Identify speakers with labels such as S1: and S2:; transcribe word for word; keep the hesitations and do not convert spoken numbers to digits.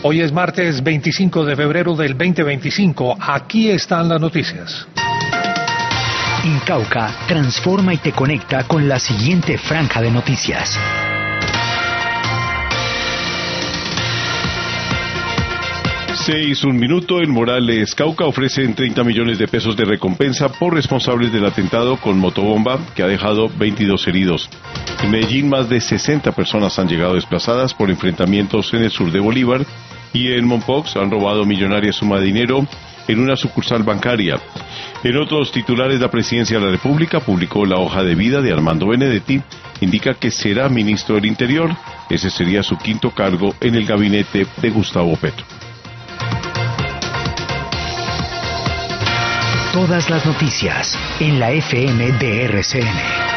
S1: Hoy es martes veinticinco de febrero del veinte veinticinco. Aquí están las noticias.
S2: Incauca transforma y te conecta con la siguiente franja de noticias.
S3: Seis, un minuto. En Morales, Cauca, ofrecen treinta millones de pesos de recompensa por responsables del atentado con motobomba que ha dejado veintidós heridos. En Medellín, más de sesenta personas han llegado desplazadas por enfrentamientos en el sur de Bolívar, y en Mompox han robado millonaria suma de dinero en una sucursal bancaria. En otros titulares, la Presidencia de la República publicó la hoja de vida de Armando Benedetti. Indica que será ministro del Interior. Ese sería su quinto cargo en el gabinete de Gustavo Petro.
S2: Todas las noticias en la F M de R C N.